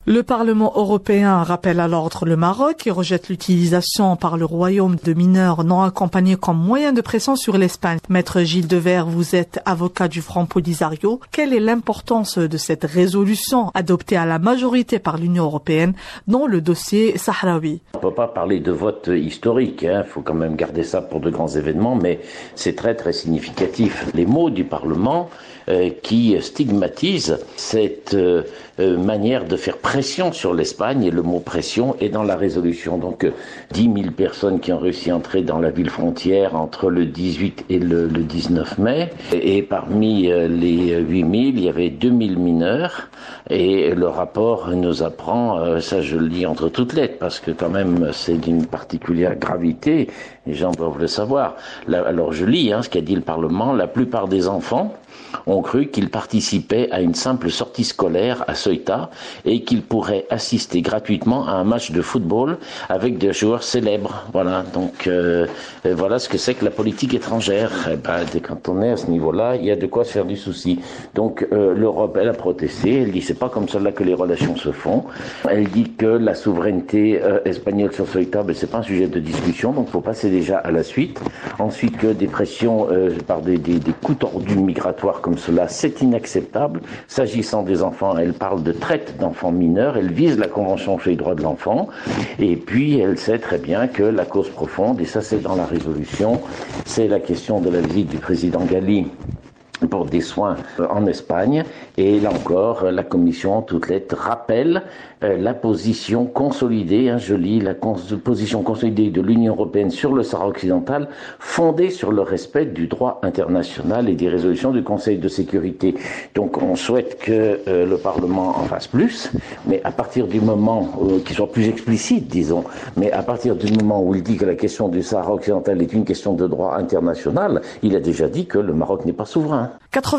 Le Parlement européen rappelle à l'ordre le Maroc et rejette l'utilisation par le Royaume de mineurs non accompagnés comme moyen de pression sur l'Espagne. Maître Gilles Devers, vous êtes avocat du Front Polisario. Quelle est l'importance de cette résolution adoptée à la majorité par l'Union européenne dans le dossier sahraoui? On ne peut pas parler de vote historique, il faut quand même garder ça pour de grands événements, mais c'est très très significatif. Les mots du Parlement qui stigmatisent cette manière de faire pression sur l'Espagne, et le mot pression est dans la résolution. Donc 10 000 personnes qui ont réussi à entrer dans la ville frontière entre le 18 et le 19 mai, et parmi les 8 000, il y avait 2 000 mineurs, et le rapport nous apprend, ça je le lis entre toutes lettres, parce que quand même c'est d'une particulière gravité, les gens doivent le savoir. Alors je lis ce qu'a dit le Parlement: la plupart des enfants ont cru qu'ils participaient à une simple sortie scolaire à Ceuta et qu'ils pourraient assister gratuitement à un match de football avec des joueurs célèbres. Voilà, donc voilà ce que c'est que la politique étrangère. Quand on est à ce niveau-là, il y a de quoi se faire du souci. Donc l'Europe, elle a protesté, elle dit c'est pas comme cela que les relations se font. Elle dit que la souveraineté espagnole sur Ceuta, c'est pas un sujet de discussion, donc faut passer déjà à la suite. Ensuite que des pressions par des coups tordus migratoires comme cela, c'est inacceptable. S'agissant des enfants, elle parle de traite d'enfants mineurs, elle vise la Convention sur les droits de l'enfant, et puis elle sait très bien que la cause profonde, et ça c'est dans la résolution, c'est la question de la visite du président Ghali pour des soins en Espagne, et là encore la Commission en toutes lettres rappelle la position consolidée, je lis, la position consolidée de l'Union européenne sur le Sahara occidental, fondée sur le respect du droit international et des résolutions du Conseil de sécurité. Donc on souhaite que le Parlement en fasse plus, mais à partir du moment qu'il soit plus explicite, disons, mais à partir du moment où il dit que la question du Sahara occidental est une question de droit international, il a déjà dit que le Maroc n'est pas souverain.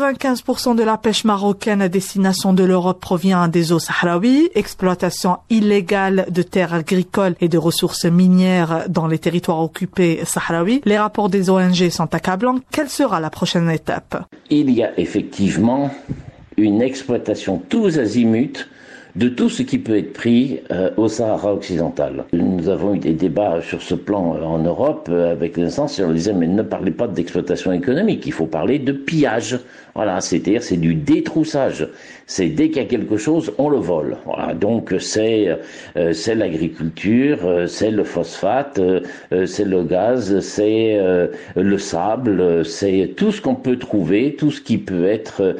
95% de la pêche marocaine à destination de l'Europe provient des eaux sahraouis. Exploitation illégale de terres agricoles et de ressources minières dans les territoires occupés sahraouis. Les rapports des ONG sont accablants. Quelle sera la prochaine étape? Il y a effectivement une exploitation tous azimuts de tout ce qui peut être pris au Sahara occidental. Nous avons eu des débats sur ce plan en Europe avec les instances, et on disait mais ne parlez pas d'exploitation économique, il faut parler de pillage. Voilà, c'est-à-dire c'est du détroussage. C'est dès qu'il y a quelque chose, on le vole. Voilà, donc c'est l'agriculture, c'est le phosphate, c'est le gaz, c'est le sable, c'est tout ce qu'on peut trouver, tout ce qui peut être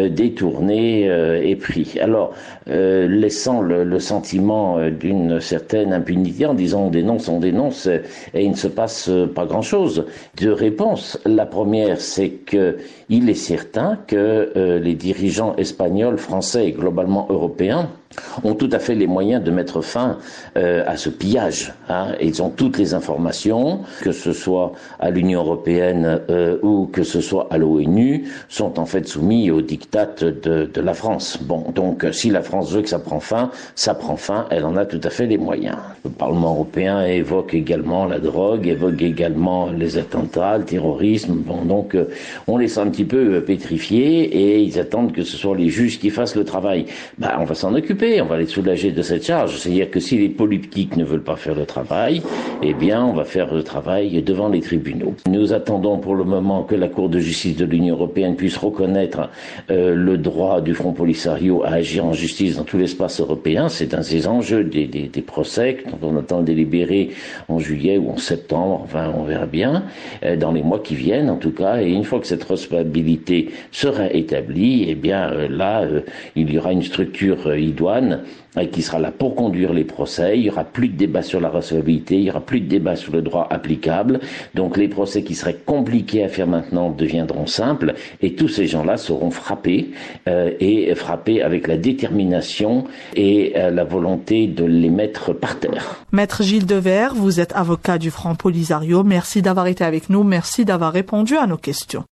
détourné et pris. Alors laissant le sentiment d'une certaine impunité en disant on dénonce et il ne se passe pas grand-chose. Deux réponses. La première, c'est que il est certain que les dirigeants espagnols, français et globalement européens ont tout à fait les moyens de mettre fin à ce pillage. Ils ont toutes les informations, que ce soit à l'Union européenne ou que ce soit à l'ONU, sont en fait soumis au diktat de la France. Bon, donc si la France veut que ça prend fin, elle en a tout à fait les moyens. Le Parlement européen évoque également la drogue, évoque également les attentats, le terrorisme. Bon, donc on les sent un petit peu pétrifiés et ils attendent que ce soit les juges qui fassent le travail. On va s'en occuper, on va les soulager de cette charge. C'est-à-dire que si les politiques ne veulent pas faire le travail, on va faire le travail devant les tribunaux. Nous attendons pour le moment que la Cour de justice de l'Union européenne puisse reconnaître le droit du Front Polisario à agir en justice dans tout l'espace européen. C'est un des enjeux des procès dont on attend délibérer en juillet ou en septembre, enfin on verra bien, dans les mois qui viennent en tout cas. Et une fois que cette responsabilité sera établie, il y aura une structure idoine qui sera là pour conduire les procès. Il n'y aura plus de débat sur la recevabilité, il n'y aura plus de débat sur le droit applicable. Donc les procès qui seraient compliqués à faire maintenant deviendront simples et tous ces gens-là seront frappés et frappés avec la détermination et la volonté de les mettre par terre. Maître Gilles Devers, vous êtes avocat du Front Polisario. Merci d'avoir été avec nous, merci d'avoir répondu à nos questions.